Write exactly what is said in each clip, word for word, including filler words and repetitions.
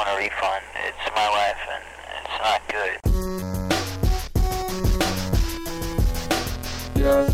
want a refund. It's my life and it's not good. Yes.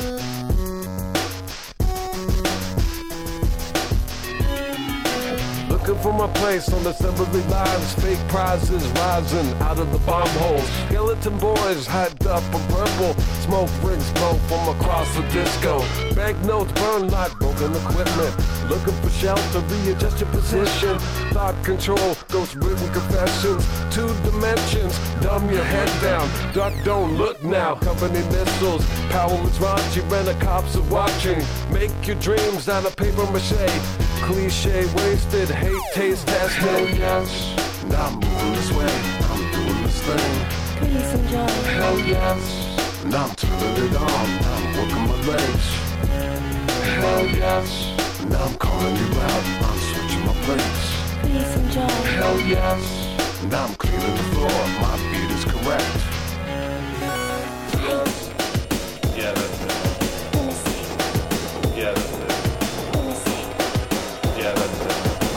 Looking for my place on assembly lines. Fake prizes rising out of the bomb holes. Skeleton boys hyped up in purple. Smoke rings blow from across the disco. Banknotes burn like broken equipment. Looking for shelter, readjust your position. Thought control, ghost written confessions. Two dimensions, dumb your head down. Duck, don't look now, company missiles. Power is raunchy when the cops are watching. Make your dreams out of paper mache. Cliche wasted, hate taste testing. Hell yes, now I'm moving this way. I'm doing this thing. Please enjoy. Hell yes, now I'm turning it on. Now I'm working my legs. Hell yes, now I'm calling you out. I'm switching my plates. Please enjoy. Hell yes, now I'm cleaning the floor. My beat is correct. Yeah, that's it. Yeah, that's it. Yeah, that's it.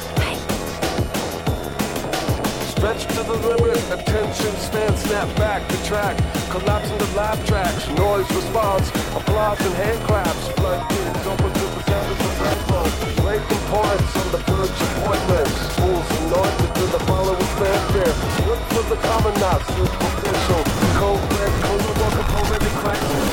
Stretch to the limit, attention, stand, snap back, the track, collapsing the laugh tracks, noise response, applause and hand claps, floodgates open to the sound of the breath. Breaking points on the verge of pointless, fools anointed to the following fanfare. Look for the common knot, superficial, cold red, cold walker, already crisis.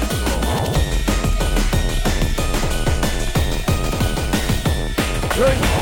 Drink